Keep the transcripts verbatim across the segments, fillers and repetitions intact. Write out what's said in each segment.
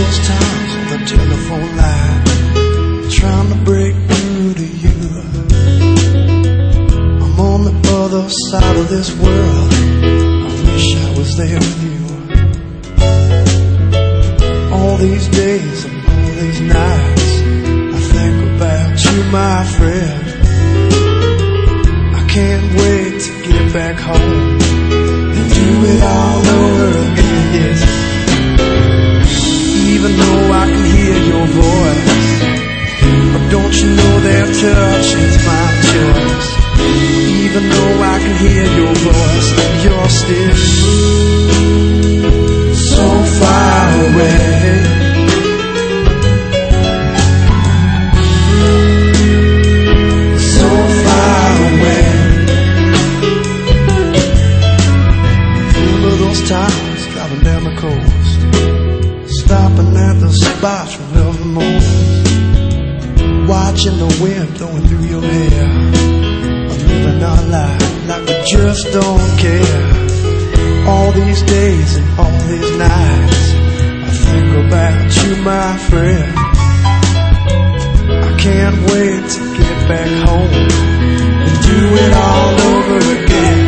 those times on the telephone line, trying to break through to you. I'm on the other side of this world, I wish I was there with you. All these days and all these nights, I think about you, my friend. I can't wait to get back home and do it all over again, yes. Even though I can hear your voice, but don't you know their touch is my choice. Even though I can hear your voice, you're still so far away. So far away. Remember those times driving down the coast, stopping at the spots we love the most, watching the wind blowing through your hair, living our life like we just don't care. All these days and all these nights, I think about you, my friend. I can't wait to get back home and do it all over again.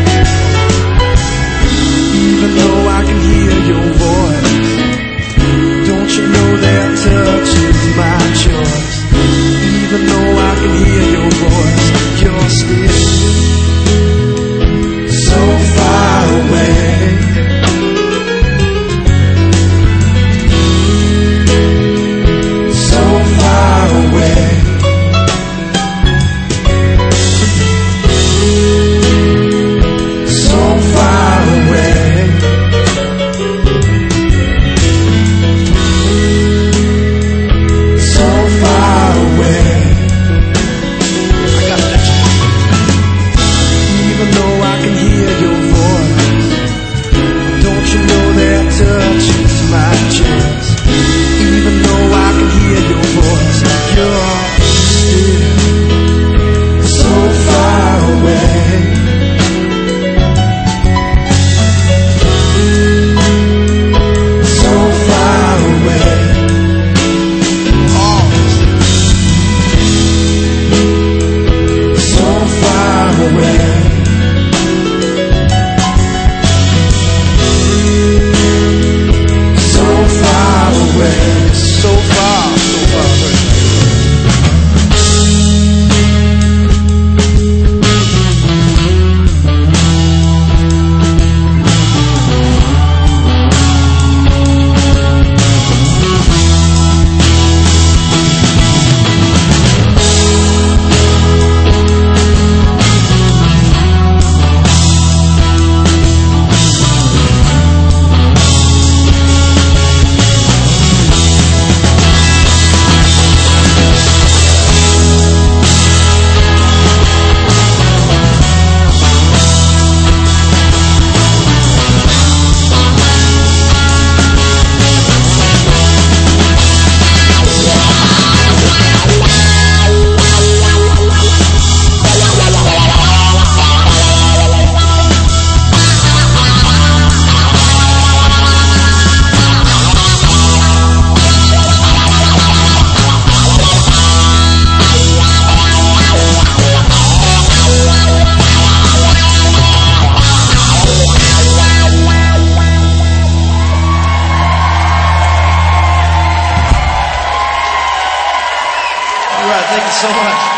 Even though I can hear your voice, don't you know that touch is my choice. Even though I can hear your voice, you're still so far away. So far away. So far away. So far away. Even though I can hear your voice, don't you know that touch is my choice. Even though I can hear your voice, you're still so far away. So far away. Oh. So far away. So far away. So far, so far away. All right, thank you so much.